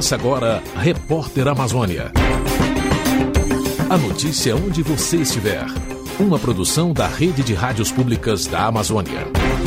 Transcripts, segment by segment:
Começa agora, Repórter Amazônia. A notícia onde você estiver. Uma produção da Rede de Rádios Públicas da Amazônia.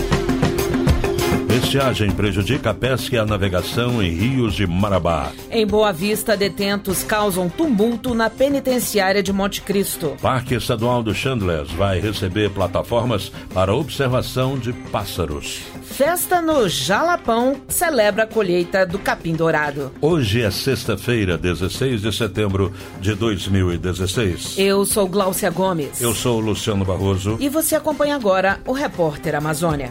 Estiagem prejudica a pesca e a navegação em rios de Marabá. Em Boa Vista, detentos causam tumulto na penitenciária de Monte Cristo. Parque Estadual do Chandlers vai receber plataformas para observação de pássaros. Festa no Jalapão celebra a colheita do capim dourado. Hoje é sexta-feira, 16 de setembro de 2016. Eu sou Gláucia Gomes. Eu sou Luciano Barroso. E você acompanha agora o Repórter Amazônia.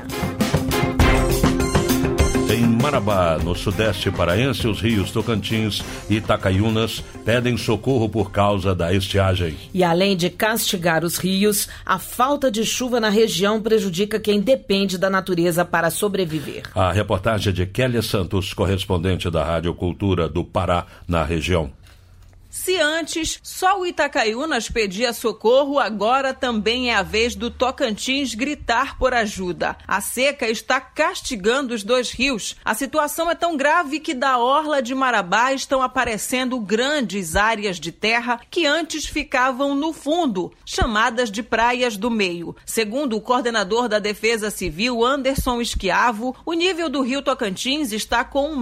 Em Marabá, no sudeste paraense, os rios Tocantins e Itacaiunas pedem socorro por causa da estiagem. E além de castigar os rios, a falta de chuva na região prejudica quem depende da natureza para sobreviver. A reportagem de Kélia Santos, correspondente da Rádio Cultura do Pará, na região. Se antes só o Itacaiunas pedia socorro, agora também é a vez do Tocantins gritar por ajuda. A seca está castigando os dois rios. A situação é tão grave que da orla de Marabá estão aparecendo grandes áreas de terra que antes ficavam no fundo, chamadas de praias do meio. Segundo o coordenador da Defesa Civil, Anderson Esquiavo, o nível do rio Tocantins está com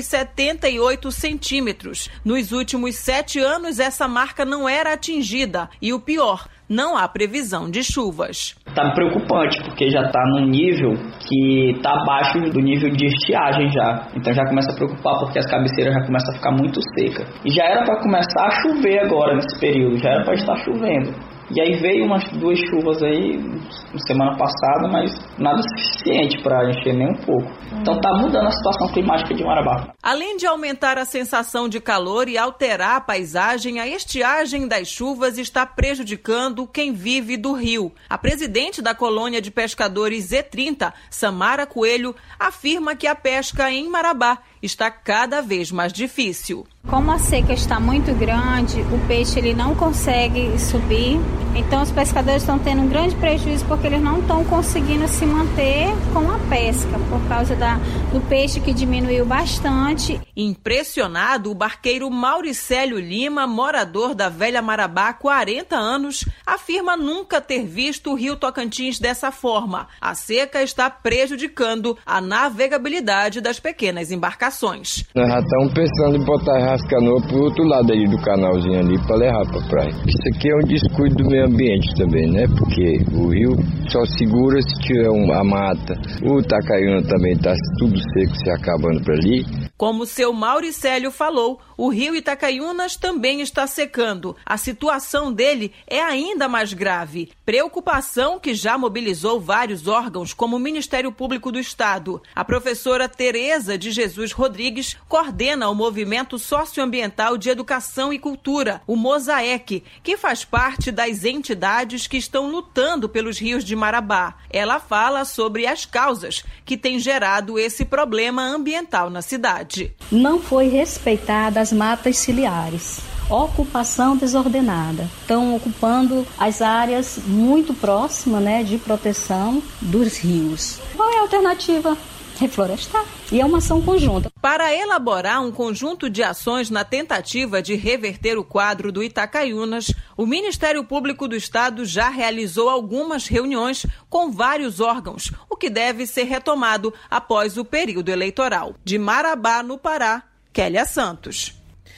1,78 m. Nos últimos 7 anos, essa marca não era atingida. E o pior, não há previsão de chuvas. Está preocupante, porque já está num nível que está abaixo do nível de estiagem já. Então já começa a preocupar, porque as cabeceiras já começam a ficar muito secas. E já era para começar a chover agora nesse período, já era para estar chovendo. E aí veio umas 2 chuvas aí semana passada, mas nada suficiente para encher nem um pouco. Então está mudando a situação climática de Marabá. Além de aumentar a sensação de calor e alterar a paisagem, a estiagem das chuvas está prejudicando quem vive do rio. A presidente da colônia de pescadores Z30, Samara Coelho, afirma que a pesca em Marabá está cada vez mais difícil. Como a seca está muito grande, o peixe ele não consegue subir, então os pescadores estão tendo um grande prejuízo porque eles não estão conseguindo se manter com a pesca, por causa do peixe que diminuiu bastante. Impressionado, o barqueiro Mauricélio Lima, morador da Velha Marabá há 40 anos, afirma nunca ter visto o rio Tocantins dessa forma. A seca está prejudicando a navegabilidade das pequenas embarcações. Nós já estamos pensando em botar as canoas para o outro lado aí do canalzinho ali para levar para a praia. Isso aqui é um descuido do meio ambiente também, né? Porque o rio só segura se tiver a mata. O Itacaiuna também está tudo seco, se acabando para ali. Como seu Mauricélio falou, o rio Itacaiunas também está secando. A situação dele é ainda mais grave. Preocupação que já mobilizou vários órgãos, como o Ministério Público do Estado. A professora Tereza de Jesus Rodrigues coordena o Movimento Socioambiental de Educação e Cultura, o MOSAEC, que faz parte das entidades que estão lutando pelos rios de Marabá. Ela fala sobre as causas que têm gerado esse problema ambiental na cidade. Não foi respeitada as matas ciliares. Ocupação desordenada. Estão ocupando as áreas muito próximas, de proteção dos rios. Qual é a alternativa? Reflorestar. E é uma ação conjunta. Para elaborar um conjunto de ações na tentativa de reverter o quadro do Itacaiunas, o Ministério Público do Estado já realizou algumas reuniões com vários órgãos, o que deve ser retomado após o período eleitoral. De Marabá, no Pará, Kélia Santos.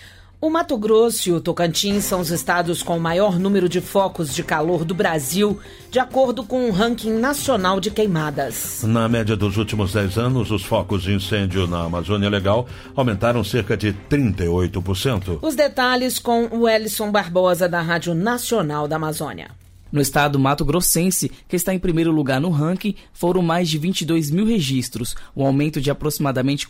O Mato Grosso e o Tocantins são os estados com o maior número de focos de calor do Brasil, de acordo com o ranking nacional de queimadas. Na média dos últimos 10 anos, os focos de incêndio na Amazônia Legal aumentaram cerca de 38%. Os detalhes com o Ellison Barbosa, da Rádio Nacional da Amazônia. No estado mato-grossense, que está em primeiro lugar no ranking, foram mais de 22 mil registros, um aumento de aproximadamente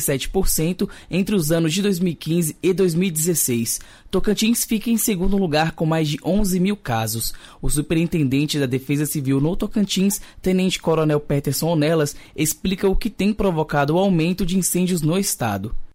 47% entre os anos de 2015 e 2016. Tocantins fica em segundo lugar com mais de 11 mil casos. O superintendente da Defesa Civil no Tocantins, Tenente Coronel Peterson Onelas, explica o que tem provocado o aumento de incêndios no estado.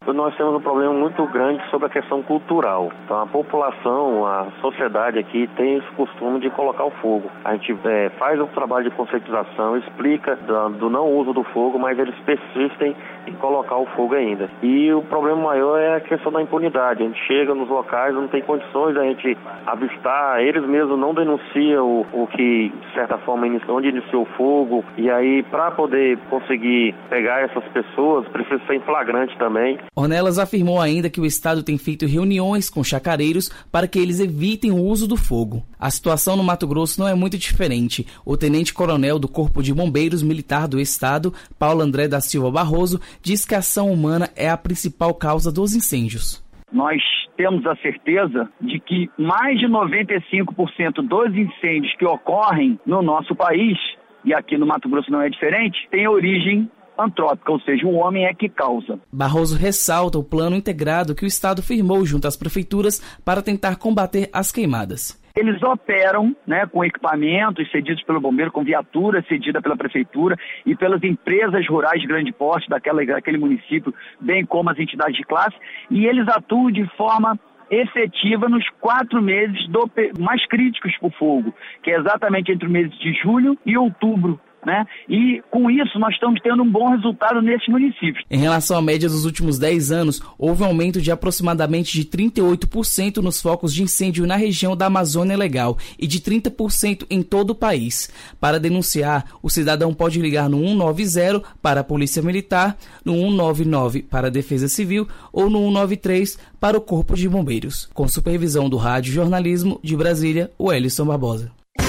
Nós temos um problema muito grande sobre a questão cultural. Então a população, a sociedade aqui tem esse costume de colocar o fogo. A gente faz um trabalho de conscientização, explica do não uso do fogo, mas eles persistem em colocar o fogo ainda. E o problema maior é a questão da impunidade. A gente chega nos locais, não tem condições da gente avistar, eles mesmos não denunciam o que, de certa forma, onde iniciou o fogo. E aí, para poder conseguir pegar essas pessoas, precisa ser em flagrante também. Ornelas afirmou ainda que o Estado tem feito reuniões com chacareiros para que eles evitem o uso do fogo. A situação no Mato Grosso não é muito diferente. O tenente-coronel do Corpo de Bombeiros Militar do Estado, Paulo André da Silva Barroso, diz que a ação humana é a principal causa dos incêndios. Nós temos a certeza de que mais de 95% dos incêndios que ocorrem no nosso país, e aqui no Mato Grosso não é diferente, tem origem antrópica, ou seja, o homem é que causa. Barroso ressalta o plano integrado que o Estado firmou junto às prefeituras para tentar combater as queimadas. Eles operam, com equipamentos cedidos pelo bombeiro, com viatura cedida pela prefeitura e pelas empresas rurais de grande porte daquele município, bem como as entidades de classe, e eles atuam de forma efetiva nos 4 meses mais críticos para o fogo, que é exatamente entre os meses de julho e outubro. E com isso nós estamos tendo um bom resultado nesses municípios. Em relação à média dos últimos 10 anos, houve um aumento de aproximadamente de 38% nos focos de incêndio na região da Amazônia Legal e de 30% em todo o país. Para denunciar, o cidadão pode ligar no 190 para a Polícia Militar, no 199 para a Defesa Civil ou no 193 para o Corpo de Bombeiros. Com supervisão do Rádio Jornalismo de Brasília, o Elison Barbosa.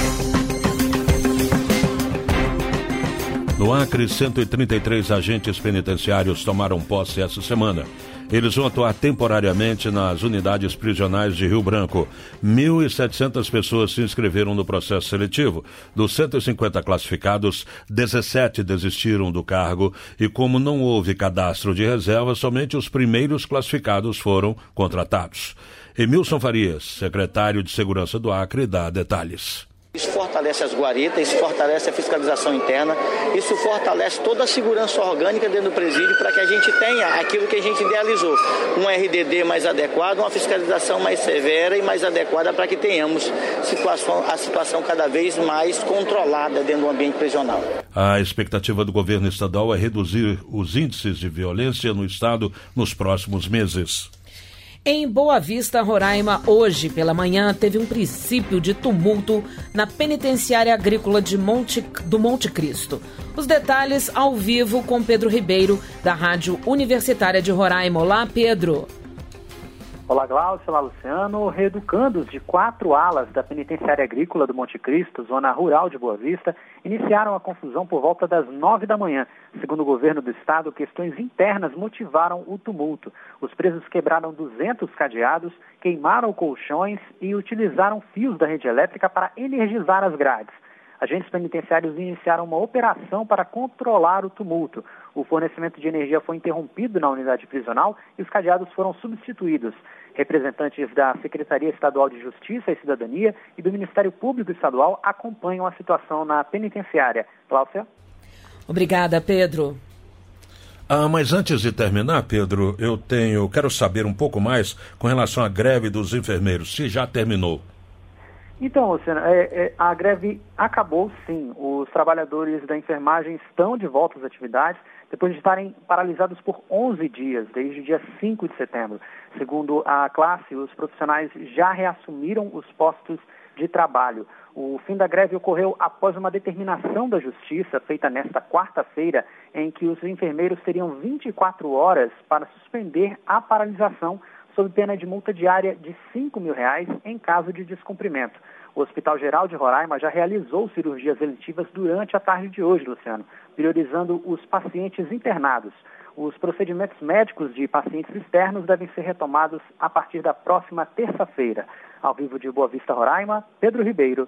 No Acre, 133 agentes penitenciários tomaram posse essa semana. Eles vão atuar temporariamente nas unidades prisionais de Rio Branco. 1.700 pessoas se inscreveram no processo seletivo. Dos 150 classificados, 17 desistiram do cargo e, como não houve cadastro de reserva, somente os primeiros classificados foram contratados. Emilson Farias, secretário de Segurança do Acre, dá detalhes. Isso fortalece as guaritas, isso fortalece a fiscalização interna, isso fortalece toda a segurança orgânica dentro do presídio para que a gente tenha aquilo que a gente idealizou, um RDD mais adequado, uma fiscalização mais severa e mais adequada para que tenhamos a situação cada vez mais controlada dentro do ambiente prisional. A expectativa do governo estadual é reduzir os índices de violência no estado nos próximos meses. Em Boa Vista, Roraima, hoje pela manhã, teve um princípio de tumulto na penitenciária agrícola do Monte Cristo. Os detalhes ao vivo com Pedro Ribeiro, da Rádio Universitária de Roraima. Olá, Pedro. Olá, Glaucio. Olá, Luciano. Reeducandos de 4 alas da penitenciária agrícola do Monte Cristo, zona rural de Boa Vista, iniciaram a confusão por volta das 9 da manhã. Segundo o governo do estado, questões internas motivaram o tumulto. Os presos quebraram 200 cadeados, queimaram colchões e utilizaram fios da rede elétrica para energizar as grades. Agentes penitenciários iniciaram uma operação para controlar o tumulto. O fornecimento de energia foi interrompido na unidade prisional e os cadeados foram substituídos. Representantes da Secretaria Estadual de Justiça e Cidadania e do Ministério Público Estadual acompanham a situação na penitenciária. Cláudia? Obrigada, Pedro. Mas antes de terminar, Pedro, eu quero saber um pouco mais com relação à greve dos enfermeiros, se já terminou. Então, Luciano, a greve acabou sim. Os trabalhadores da enfermagem estão de volta às atividades depois de estarem paralisados por 11 dias, desde o dia 5 de setembro. Segundo a classe, os profissionais já reassumiram os postos de trabalho. O fim da greve ocorreu após uma determinação da Justiça feita nesta quarta-feira, em que os enfermeiros teriam 24 horas para suspender a paralisação sob pena de multa diária de R$5 mil em caso de descumprimento. O Hospital Geral de Roraima já realizou cirurgias eletivas durante a tarde de hoje, Luciano, priorizando os pacientes internados. Os procedimentos médicos de pacientes externos devem ser retomados a partir da próxima terça-feira. Ao vivo de Boa Vista, Roraima, Pedro Ribeiro.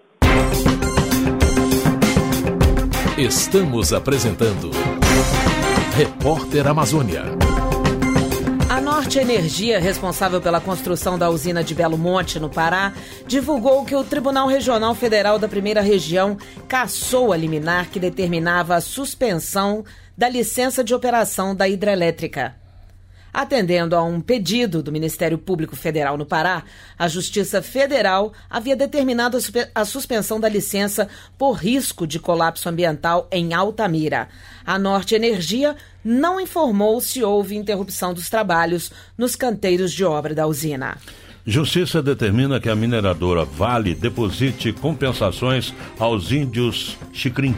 Estamos apresentando Repórter Amazônia. A Norte Energia, responsável pela construção da usina de Belo Monte, no Pará, divulgou que o Tribunal Regional Federal da Primeira Região cassou a liminar que determinava a suspensão da licença de operação da hidrelétrica. Atendendo a um pedido do Ministério Público Federal no Pará, a Justiça Federal havia determinado a suspensão da licença por risco de colapso ambiental em Altamira. A Norte Energia não informou se houve interrupção dos trabalhos nos canteiros de obra da usina. Justiça determina que a mineradora Vale deposite compensações aos índios Xicrim.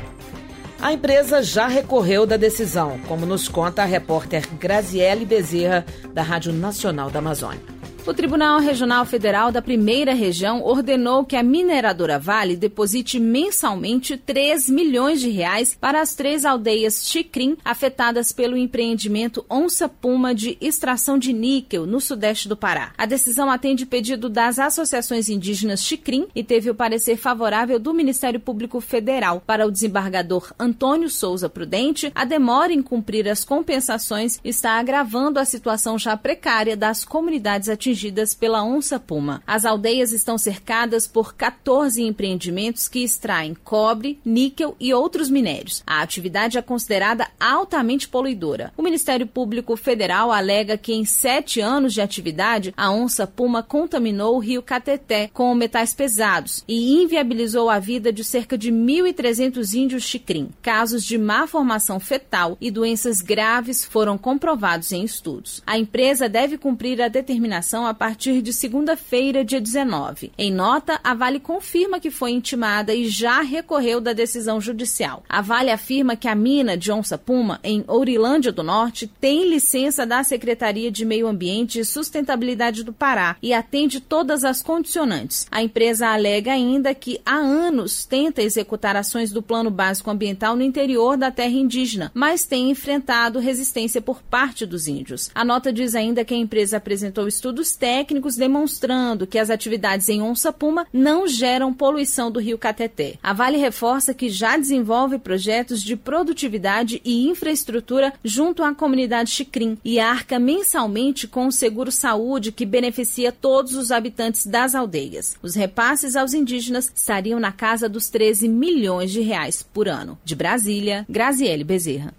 A empresa já recorreu da decisão, como nos conta a repórter Graziele Bezerra, da Rádio Nacional da Amazônia. O Tribunal Regional Federal da Primeira Região ordenou que a mineradora Vale deposite mensalmente 3 milhões de reais para as 3 aldeias Xicrim afetadas pelo empreendimento Onça Puma de extração de níquel no sudeste do Pará. A decisão atende pedido das associações indígenas Xicrim e teve o parecer favorável do Ministério Público Federal. Para o desembargador Antônio Souza Prudente, a demora em cumprir as compensações está agravando a situação já precária das comunidades atingidas pela Onça Puma. As aldeias estão cercadas por 14 empreendimentos que extraem cobre, níquel e outros minérios. A atividade é considerada altamente poluidora. O Ministério Público Federal alega que em 7 anos de atividade, a Onça Puma contaminou o rio Cateté com metais pesados e inviabilizou a vida de cerca de 1.300 índios Xicrim. Casos de má formação fetal e doenças graves foram comprovados em estudos. A empresa deve cumprir a determinação a partir de segunda-feira, dia 19. Em nota, a Vale confirma que foi intimada e já recorreu da decisão judicial. A Vale afirma que a mina de Onça Puma, em Ourilândia do Norte, tem licença da Secretaria de Meio Ambiente e Sustentabilidade do Pará e atende todas as condicionantes. A empresa alega ainda que há anos tenta executar ações do Plano Básico Ambiental no interior da terra indígena, mas tem enfrentado resistência por parte dos índios. A nota diz ainda que a empresa apresentou estudos técnicos demonstrando que as atividades em Onça Puma não geram poluição do rio Cateté. A Vale reforça que já desenvolve projetos de produtividade e infraestrutura junto à comunidade Xicrim e arca mensalmente com o seguro-saúde que beneficia todos os habitantes das aldeias. Os repasses aos indígenas estariam na casa dos 13 milhões de reais por ano. De Brasília, Graziele Bezerra.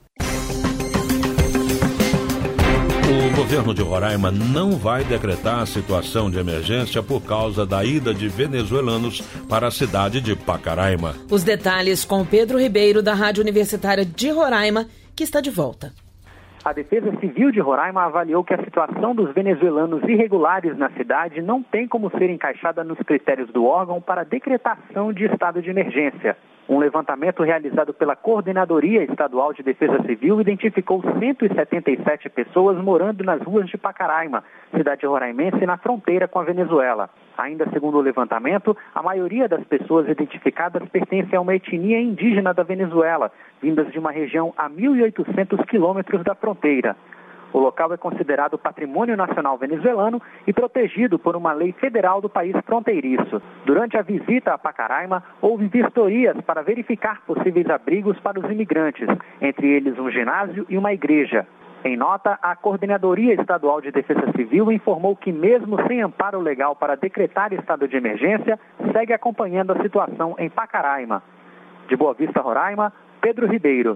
O governo de Roraima não vai decretar a situação de emergência por causa da ida de venezuelanos para a cidade de Pacaraima. Os detalhes com Pedro Ribeiro, da Rádio Universitária de Roraima, que está de volta. A Defesa Civil de Roraima avaliou que a situação dos venezuelanos irregulares na cidade não tem como ser encaixada nos critérios do órgão para decretação de estado de emergência. Um levantamento realizado pela Coordenadoria Estadual de Defesa Civil identificou 177 pessoas morando nas ruas de Pacaraima, cidade roraimense na fronteira com a Venezuela. Ainda segundo o levantamento, a maioria das pessoas identificadas pertence a uma etnia indígena da Venezuela, vindas de uma região a 1.800 quilômetros da fronteira. O local é considerado Patrimônio Nacional Venezuelano e protegido por uma lei federal do país fronteiriço. Durante a visita a Pacaraima, houve vistorias para verificar possíveis abrigos para os imigrantes, entre eles um ginásio e uma igreja. Em nota, a Coordenadoria Estadual de Defesa Civil informou que, mesmo sem amparo legal para decretar estado de emergência, segue acompanhando a situação em Pacaraima. De Boa Vista, Roraima, Pedro Ribeiro.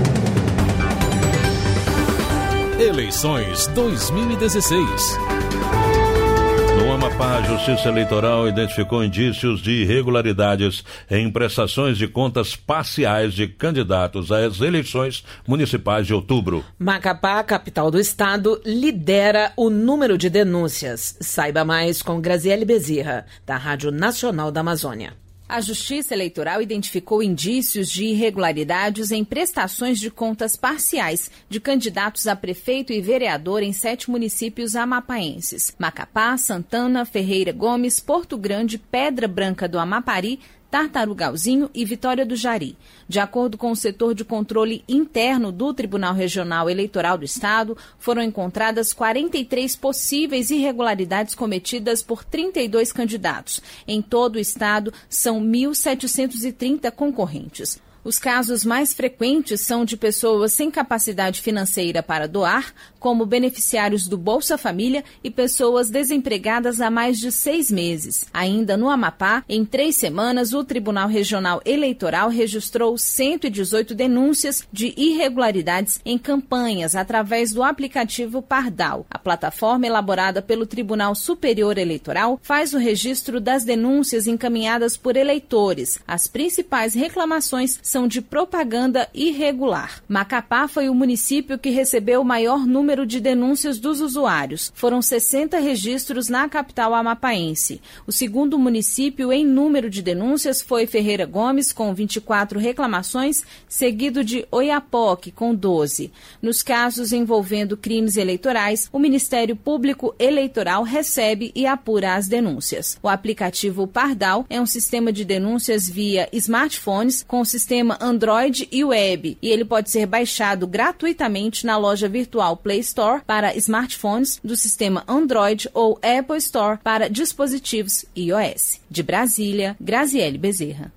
Eleições 2016. No Amapá, a Justiça Eleitoral identificou indícios de irregularidades em prestações de contas parciais de candidatos às eleições municipais de outubro. Macapá, capital do estado, lidera o número de denúncias. Saiba mais com Graziele Bezerra, da Rádio Nacional da Amazônia. A Justiça Eleitoral identificou indícios de irregularidades em prestações de contas parciais de candidatos a prefeito e vereador em 7 municípios amapaenses: Macapá, Santana, Ferreira Gomes, Porto Grande, Pedra Branca do Amapari, Tartarugalzinho e Vitória do Jari. De acordo com o setor de controle interno do Tribunal Regional Eleitoral do Estado, foram encontradas 43 possíveis irregularidades cometidas por 32 candidatos. Em todo o Estado, são 1.730 concorrentes. Os casos mais frequentes são de pessoas sem capacidade financeira para doar, como beneficiários do Bolsa Família e pessoas desempregadas há mais de 6 meses. Ainda no Amapá, em 3 semanas, o Tribunal Regional Eleitoral registrou 118 denúncias de irregularidades em campanhas através do aplicativo Pardal. A plataforma elaborada pelo Tribunal Superior Eleitoral faz o registro das denúncias encaminhadas por eleitores. As principais reclamações são de propaganda irregular. Macapá foi o município que recebeu o maior número de denúncias dos usuários. Foram 60 registros na capital amapaense. O segundo município em número de denúncias foi Ferreira Gomes, com 24 reclamações, seguido de Oiapoque, com 12. Nos casos envolvendo crimes eleitorais, o Ministério Público Eleitoral recebe e apura as denúncias. O aplicativo Pardal é um sistema de denúncias via smartphones com sistema Android e web, e ele pode ser baixado gratuitamente na loja virtual Play Store para smartphones do sistema Android ou Apple Store para dispositivos iOS. De Brasília, Graziele Bezerra.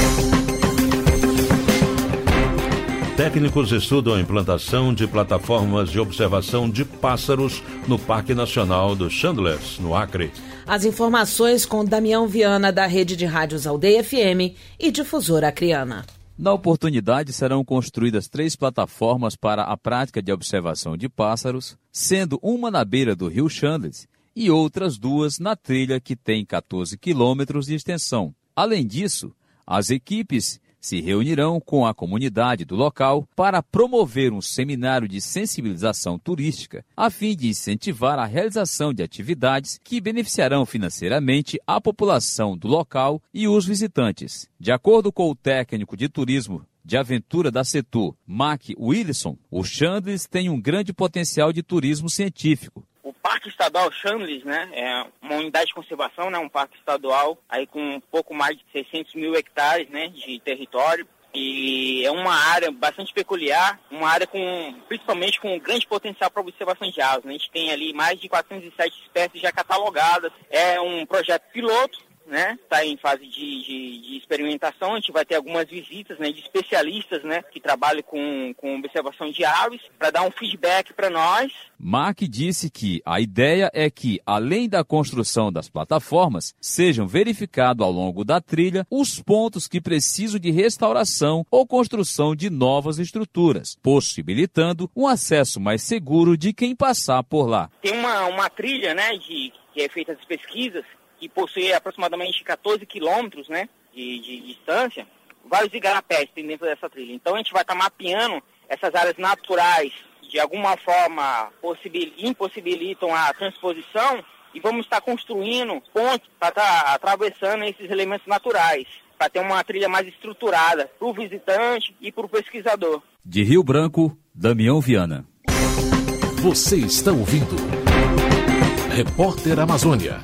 Técnicos estudam a implantação de plataformas de observação de pássaros no Parque Nacional dos Chandlers, no Acre. As informações com Damião Viana, da Rede de Rádios Aldeia FM e Difusora Acreana. Na oportunidade, serão construídas 3 plataformas para a prática de observação de pássaros, sendo uma na beira do rio Chandlers e outras 2 na trilha, que tem 14 quilômetros de extensão. Além disso, as equipes se reunirão com a comunidade do local para promover um seminário de sensibilização turística, a fim de incentivar a realização de atividades que beneficiarão financeiramente a população do local e os visitantes. De acordo com o técnico de turismo de aventura da Setur, Mac Wilson, o Chandlers tem um grande potencial de turismo científico. O Parque Estadual Chandlers, né, é uma unidade de conservação, né, um parque estadual aí com um pouco mais de 600 mil hectares, né, de território. E é uma área bastante peculiar, uma área principalmente com um grande potencial para observação de aves. A gente tem ali mais de 407 espécies já catalogadas. É um projeto piloto, né? Está em fase de experimentação. A gente vai ter algumas visitas, né, de especialistas, né, que trabalham com observação de aves, para dar um feedback para nós. Mark disse que a ideia é que, além da construção das plataformas, sejam verificados ao longo da trilha os pontos que precisam de restauração ou construção de novas estruturas, possibilitando um acesso mais seguro de quem passar por lá. Tem uma trilha, né, que é feita as pesquisas, que possui aproximadamente 14 quilômetros, né, de distância, vários igarapés tem dentro dessa trilha. Então a gente vai estar mapeando essas áreas naturais, de alguma forma impossibilitam a transposição, e vamos estar construindo pontes para estar atravessando esses elementos naturais, para ter uma trilha mais estruturada para o visitante e para o pesquisador. De Rio Branco, Damião Viana. Você está ouvindo Repórter Amazônia.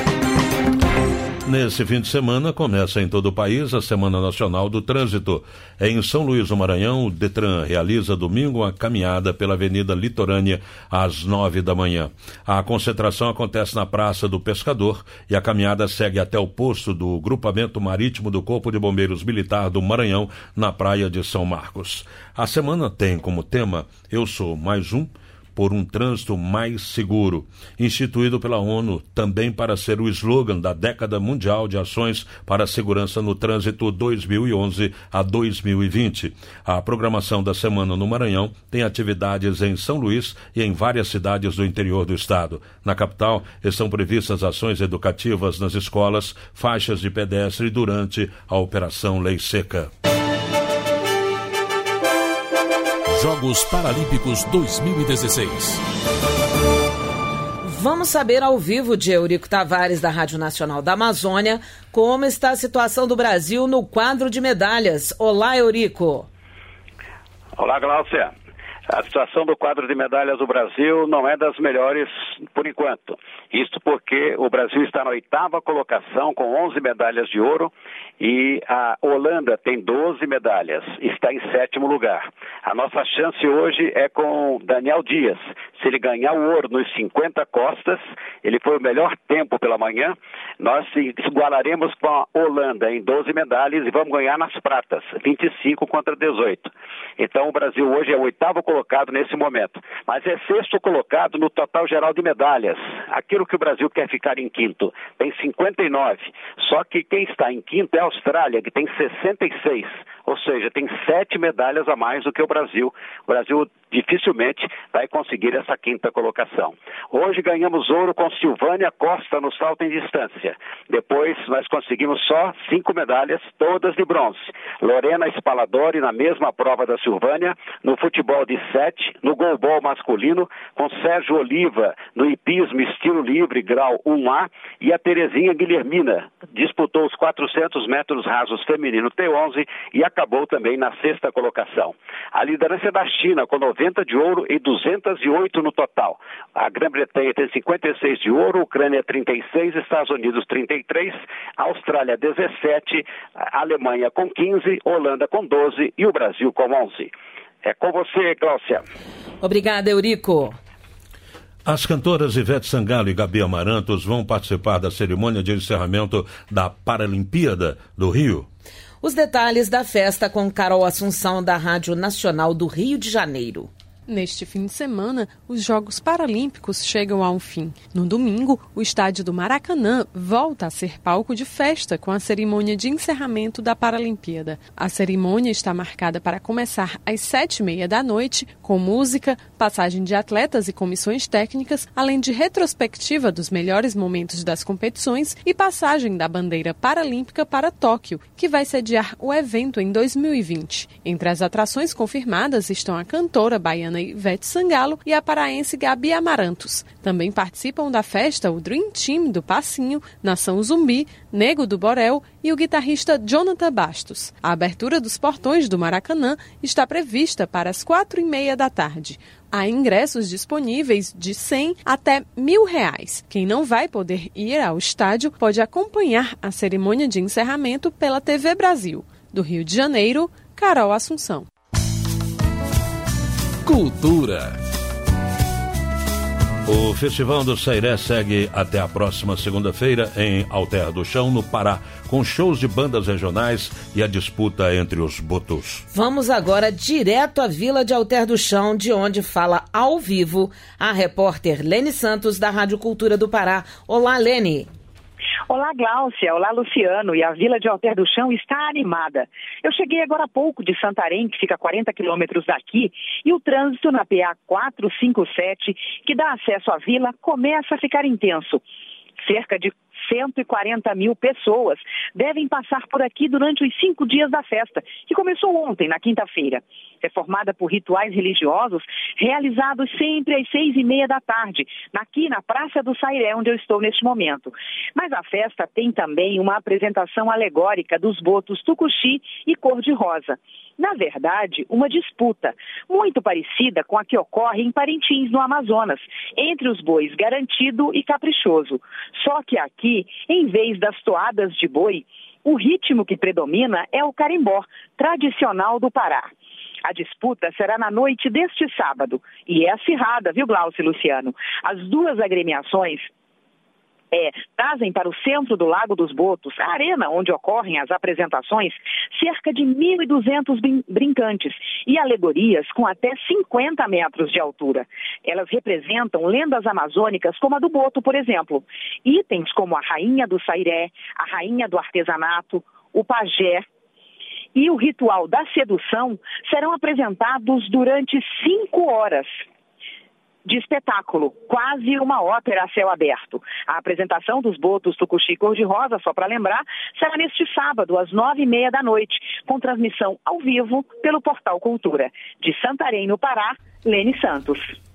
Nesse fim de semana, começa em todo o país a Semana Nacional do Trânsito. Em São Luís do Maranhão, o Detran realiza domingo a caminhada pela Avenida Litorânea às 9 da manhã. A concentração acontece na Praça do Pescador e a caminhada segue até o posto do Grupamento Marítimo do Corpo de Bombeiros Militar do Maranhão, na Praia de São Marcos. A semana tem como tema Eu Sou Mais Um, por um trânsito mais seguro, instituído pela ONU também para ser o slogan da década mundial de ações para a segurança no trânsito 2011 a 2020. A programação da semana no Maranhão tem atividades em São Luís e em várias cidades do interior do estado. Na capital, estão previstas ações educativas nas escolas, faixas de pedestre durante a Operação Lei Seca. Jogos Paralímpicos 2016. Vamos saber ao vivo de Eurico Tavares, da Rádio Nacional da Amazônia, como está a situação do Brasil no quadro de medalhas. Olá, Eurico. Olá, Glaucia. A situação do quadro de medalhas do Brasil não é das melhores por enquanto. Isto porque o Brasil está na 8ª colocação com 11 medalhas de ouro e a Holanda tem 12 medalhas, está em 7º lugar. A nossa chance hoje é com Daniel Dias. Se ele ganhar o ouro nos 50 costas, ele foi o melhor tempo pela manhã, nós igualaremos com a Holanda em 12 medalhas e vamos ganhar nas pratas, 25 contra 18. Então o Brasil hoje é o 8º colocado nesse momento, mas é 6º colocado no total geral de medalhas. Aquilo que o Brasil quer ficar em quinto, tem 59, só que quem está em quinto é a Austrália, que tem 66, ou seja, tem 7 medalhas a mais do que o Brasil. O Brasil dificilmente vai conseguir essa 5ª colocação. Hoje ganhamos ouro com Silvânia Costa no salto em distância. Depois nós conseguimos só 5 medalhas, todas de bronze. Lorena Spaladori na mesma prova da Silvânia, no futebol de 7, no goalball masculino, com Sérgio Oliva no hipismo estilo livre, grau 1A, e a Terezinha Guilhermina disputou os 400 metros rasos feminino T11 e acabou também na 6ª colocação. A liderança é da China, com 90 de ouro e 208 no total. A Grã-Bretanha tem 56 de ouro, Ucrânia 36, Estados Unidos 33, Austrália 17, Alemanha com 15, Holanda com 12 e o Brasil com 11. É com você, Cláudia. Obrigada, Eurico. As cantoras Ivete Sangalo e Gabi Amarantos vão participar da cerimônia de encerramento da Paralimpíada do Rio. Os detalhes da festa com Carol Assunção, da Rádio Nacional do Rio de Janeiro. Neste fim de semana, os Jogos Paralímpicos chegam a um fim. No domingo, o estádio do Maracanã volta a ser palco de festa com a cerimônia de encerramento da Paralimpíada. A cerimônia está marcada para começar às 7h30 da noite, com música, passagem de atletas e comissões técnicas, além de retrospectiva dos melhores momentos das competições e passagem da bandeira paralímpica para Tóquio, que vai sediar o evento em 2020. Entre as atrações confirmadas estão a cantora baiana Ivete Sangalo e a paraense Gabi Amarantos. Também participam da festa o Dream Team do Passinho, Nação Zumbi, Nego do Borel e o guitarrista Jonathan Bastos. A abertura dos portões do Maracanã está prevista para as 4h30 da tarde. Há ingressos disponíveis de R$100 até R$1.000. Quem não vai poder ir ao estádio pode acompanhar a cerimônia de encerramento pela TV Brasil. Do Rio de Janeiro, Carol Assunção. Cultura. O Festival do Sairé segue até a próxima segunda-feira em Alter do Chão, no Pará, com shows de bandas regionais e a disputa entre os botos. Vamos agora direto à Vila de Alter do Chão, de onde fala ao vivo a repórter Lene Santos, da Rádio Cultura do Pará. Olá, Lene. Olá, Gláucia. Olá, Luciano. E a Vila de Alter do Chão está animada. Eu cheguei agora há pouco de Santarém, que fica a 40 quilômetros daqui, e o trânsito na PA 457, que dá acesso à vila, começa a ficar intenso. Cerca de 140 mil pessoas devem passar por aqui durante os 5 dias da festa, que começou ontem, na quinta-feira. É formada por rituais religiosos realizados sempre às 6h30 da tarde, aqui na Praça do Sairé, onde eu estou neste momento. Mas a festa tem também uma apresentação alegórica dos botos Tucuxi e Cor-de-Rosa. Na verdade, uma disputa muito parecida com a que ocorre em Parintins, no Amazonas, entre os bois Garantido e Caprichoso. Só que aqui, em vez das toadas de boi, o ritmo que predomina é o carimbó, tradicional do Pará. A disputa será na noite deste sábado e é acirrada, viu, Glaucio e Luciano? As duas agremiações trazem para o centro do Lago dos Botos, a arena onde ocorrem as apresentações, cerca de 1.200 brincantes e alegorias com até 50 metros de altura. Elas representam lendas amazônicas como a do boto, por exemplo. Itens como a rainha do sairé, a rainha do artesanato, o pajé e o ritual da sedução serão apresentados durante 5 horas de espetáculo, quase uma ópera a céu aberto. A apresentação dos botos Tucuxi Cor-de-Rosa, só para lembrar, será neste sábado, às 9h30 da noite, com transmissão ao vivo pelo Portal Cultura. De Santarém, no Pará, Lene Santos.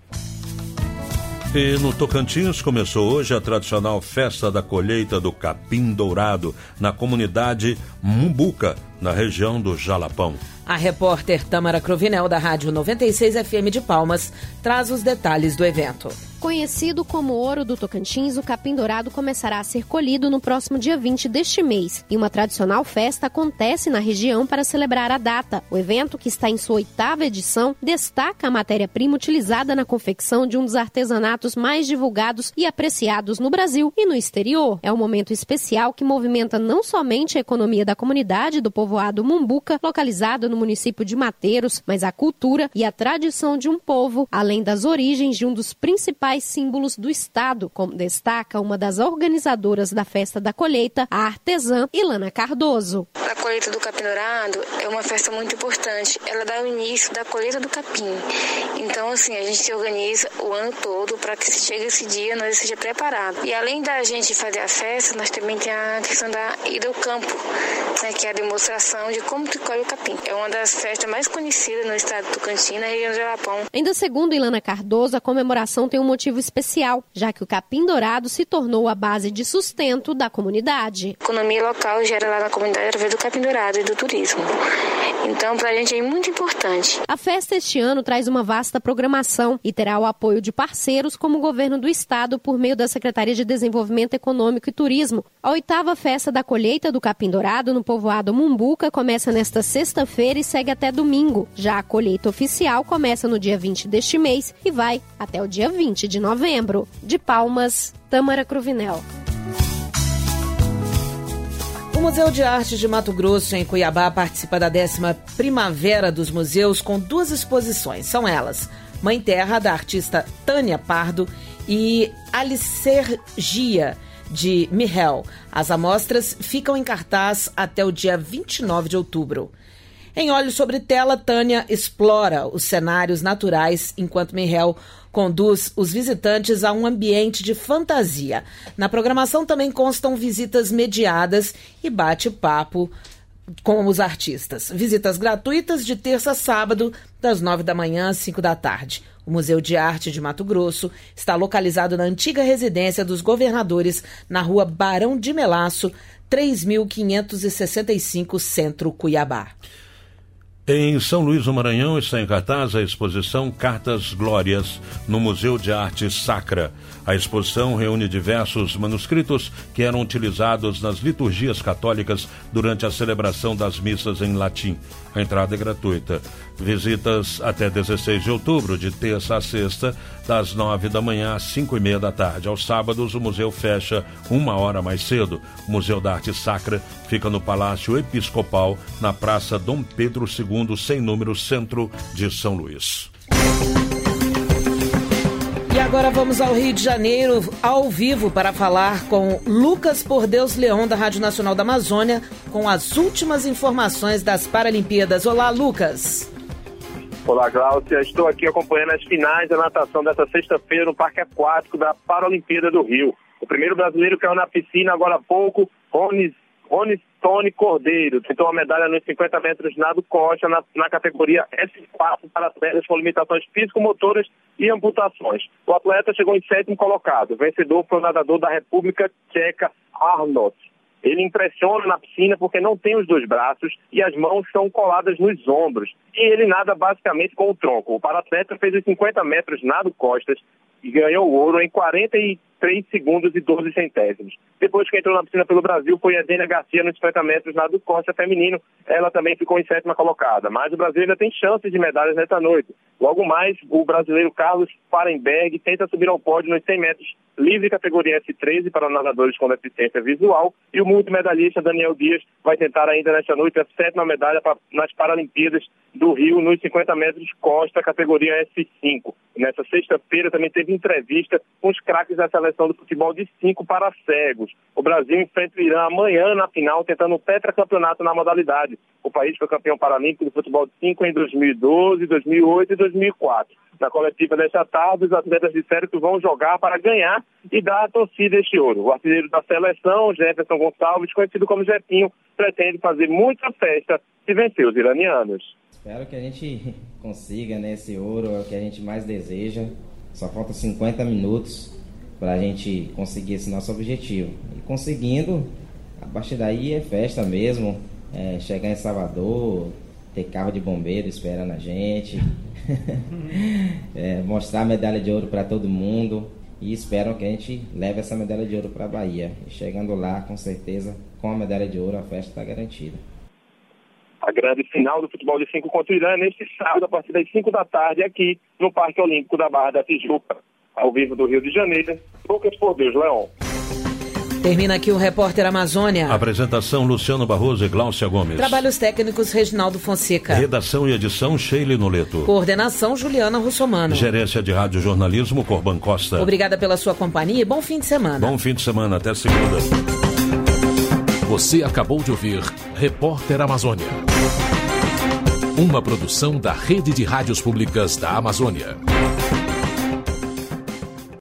E no Tocantins começou hoje a tradicional festa da colheita do capim dourado na comunidade Mumbuca, na região do Jalapão. A repórter Tâmara Cruvinel, da Rádio 96 FM de Palmas, traz os detalhes do evento. Conhecido como Ouro do Tocantins, o capim dourado começará a ser colhido no próximo dia 20 deste mês. E uma tradicional festa acontece na região para celebrar a data. O evento, que está em sua 8ª edição, destaca a matéria-prima utilizada na confecção de um dos artesanatos mais divulgados e apreciados no Brasil e no exterior. É um momento especial que movimenta não somente a economia da comunidade do povoado Mumbuca, localizado no município de Mateiros, mas a cultura e a tradição de um povo, além das origens de um dos principais símbolos do estado, como destaca uma das organizadoras da festa da colheita, a artesã Ilana Cardoso. A colheita do capim dourado é uma festa muito importante. Ela dá o início da colheita do capim. Então, assim, a gente se organiza o ano todo para que chegue esse dia nós esteja preparado. E além da gente fazer a festa, nós também tem a questão da ida ao campo, né, que é a demonstração de como tu colhe o capim. É uma das festas mais conhecidas no estado do Tocantins, na região do Jalapão. Ainda segundo Ilana Cardoso, a comemoração tem um motivo especial, já que o capim dourado se tornou a base de sustento da comunidade. A economia local gera lá na comunidade através do capim dourado e do turismo. Então, pra gente é muito importante. A festa este ano traz uma vasta programação e terá o apoio de parceiros como o governo do estado por meio da Secretaria de Desenvolvimento Econômico e Turismo. A 8ª festa da colheita do capim dourado no povoado Mumbuca começa nesta sexta-feira e segue até domingo. Já a colheita oficial começa no dia 20 deste mês e vai até o dia 20 de novembro. De Palmas, Tâmara Cruvinel. O Museu de Arte de Mato Grosso, em Cuiabá, participa da 10ª Primavera dos Museus com 2 exposições. São elas: Mãe Terra, da artista Tânia Pardo, e Alicergia, de Mihel. As amostras ficam em cartaz até o dia 29 de outubro. Em Olhos sobre Tela, Tânia explora os cenários naturais, enquanto Mihel conduz os visitantes a um ambiente de fantasia. Na programação também constam visitas mediadas e bate-papo com os artistas. Visitas gratuitas de terça a sábado, das 9 da manhã às 5 da tarde. O Museu de Arte de Mato Grosso está localizado na antiga residência dos governadores, na rua Barão de Melaço, 3.565, Centro, Cuiabá. Em São Luís do Maranhão está em cartaz a exposição Cartas Glórias, no Museu de Arte Sacra. A exposição reúne diversos manuscritos que eram utilizados nas liturgias católicas durante a celebração das missas em latim. A entrada é gratuita. Visitas até 16 de outubro, de terça a sexta, das 9 da manhã às 5:30 da tarde. Aos sábados, o museu fecha 1 hora mais cedo. O Museu da Arte Sacra fica no Palácio Episcopal, na Praça Dom Pedro II, sem número, centro de São Luís. E agora vamos ao Rio de Janeiro, ao vivo, para falar com Lucas Por Deus Leão, da Rádio Nacional da Amazônia, com as últimas informações das Paralimpíadas. Olá, Lucas. Olá, Gláucia. Estou aqui acompanhando as finais da natação desta sexta-feira no Parque Aquático da Paralimpíada do Rio. O primeiro brasileiro caiu na piscina agora há pouco, Rony Cordeiro, tentou uma medalha nos 50 metros nado costa na categoria S4 para atletas com limitações físico-motoras e amputações. O atleta chegou em 7º colocado. O vencedor foi o nadador da República Tcheca, Arnold. Ele impressiona na piscina porque não tem os 2 braços e as mãos estão coladas nos ombros. E ele nada basicamente com o tronco. O paratleta fez os 50 metros nado costas e ganhou o ouro em 43 segundos e 12 centésimos. Depois que entrou na piscina pelo Brasil foi a Edênia Garcia nos 50 metros nado costa feminino. Ela também ficou em 7ª colocada. Mas o Brasil ainda tem chances de medalhas nessa noite. Logo mais, o brasileiro Carlos Farenberg tenta subir ao pódio nos 100 metros livre categoria S13 para nadadores com deficiência visual. E o multimedalhista Daniel Dias vai tentar ainda nesta noite a 7ª medalha nas Paralimpíadas do Rio nos 50 metros costa, categoria S5. Nessa sexta-feira também teve entrevista com os craques da seleção do futebol de 5 para cegos. O Brasil enfrenta o Irã amanhã na final, tentando um tetracampeonato na modalidade. O país foi campeão paralímpico de futebol de 5 em 2012, 2008 e 2004. Na coletiva desta tarde, os atletas disseram que vão jogar para ganhar e dar à torcida este ouro. O artilheiro da seleção, Jefferson Gonçalves, conhecido como Jefinho, pretende fazer muita festa se vencer os iranianos. Espero que a gente consiga, né, esse ouro, é o que a gente mais deseja. Só falta 50 minutos para a gente conseguir esse nosso objetivo. E conseguindo, a partir daí é festa mesmo. chegar em Salvador, ter carro de bombeiro esperando a gente, mostrar a medalha de ouro para todo mundo e esperam que a gente leve essa medalha de ouro para a Bahia. E chegando lá, com certeza, com a medalha de ouro, a festa está garantida. A grande final do futebol de 5 contra o Irã neste sábado, a partir das 5 da tarde, aqui no Parque Olímpico da Barra da Tijuca, ao vivo do Rio de Janeiro. Lucas por Deus, Leão. Termina aqui o Repórter Amazônia. Apresentação Luciano Barroso e Gláucia Gomes. Trabalhos técnicos Reginaldo Fonseca. Redação e edição Sheila Noleto. Coordenação Juliana Russomano. Gerência de Rádio Jornalismo Corban Costa. Obrigada pela sua companhia e bom fim de semana. Bom fim de semana, até segunda. Você acabou de ouvir Repórter Amazônia. Uma produção da Rede de Rádios Públicas da Amazônia.